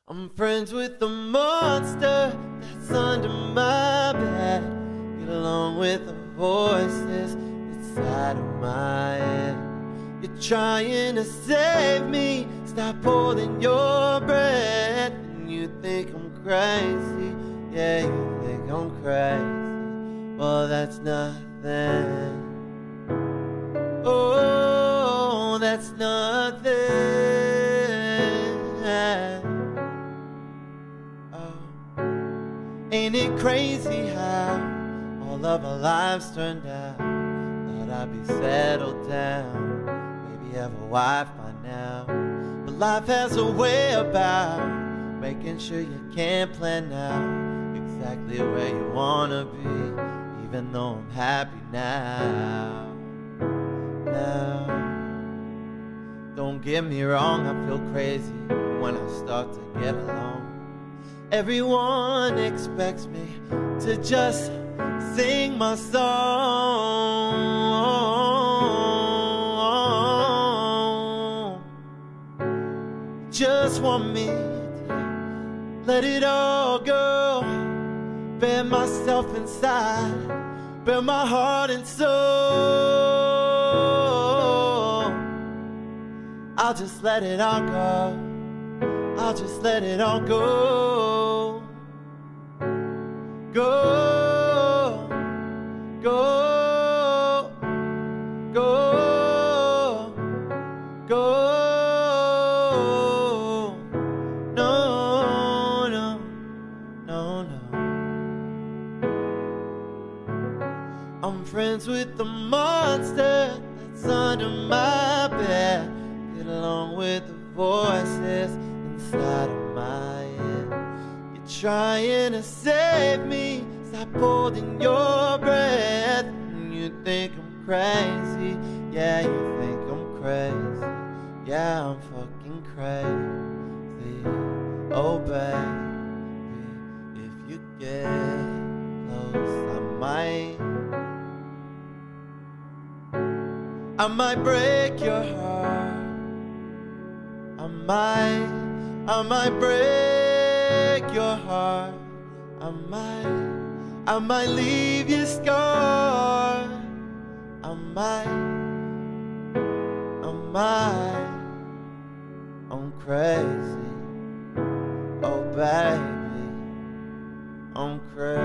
I'm friends with the monster that's under my bed. Get along with the voices inside of my head. You're trying to save me, stop holding your breath. And you think I'm crazy, yeah, you think I'm crazy. Well, that's nothing. Oh, that's nothing. Ain't it crazy how all of our lives turned out? Thought I'd be settled down, maybe have a wife by now. But life has a way about making sure you can't plan out exactly where you wanna be, even though I'm happy now. Don't get me wrong, I feel crazy when I start to get along. Everyone expects me to just sing my song. Just want me to let it all go, bare myself inside, bare my heart and soul. I'll just let it all go, I'll just let it all go. Go, go, go, go. No, no, no, no. I'm friends with the monster that's under my bed. Get along with the voices inside of my head. You're trying to save me, stop holding your breath. And you think I'm crazy, yeah, you think I'm crazy. Yeah, I'm fucking crazy. Oh baby, if you get close, I might break your heart. I might break your heart. I might leave you scarred. I'm crazy. Oh baby, I'm crazy.